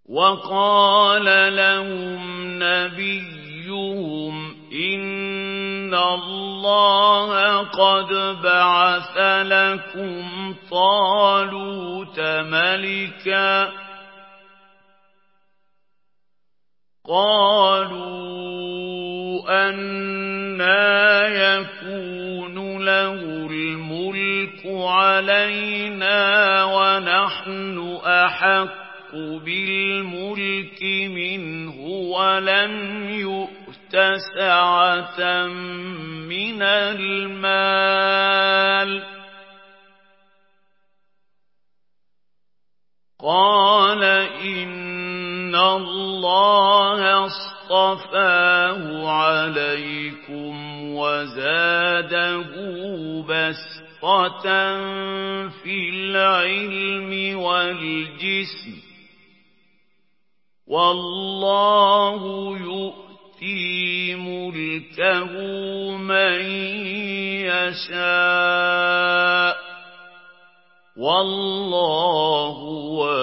وقال لهم نبيهم إن الله قد بعث لكم طالوت ملكا قالوا أنى يكون له الملك علينا ونحن أحق بالملك منه ولم يؤت سعة من المال قال إن الله اصطفاه عليكم وزاده بسطة في العلم والجسم والله يؤتي ملكه من يشاء والله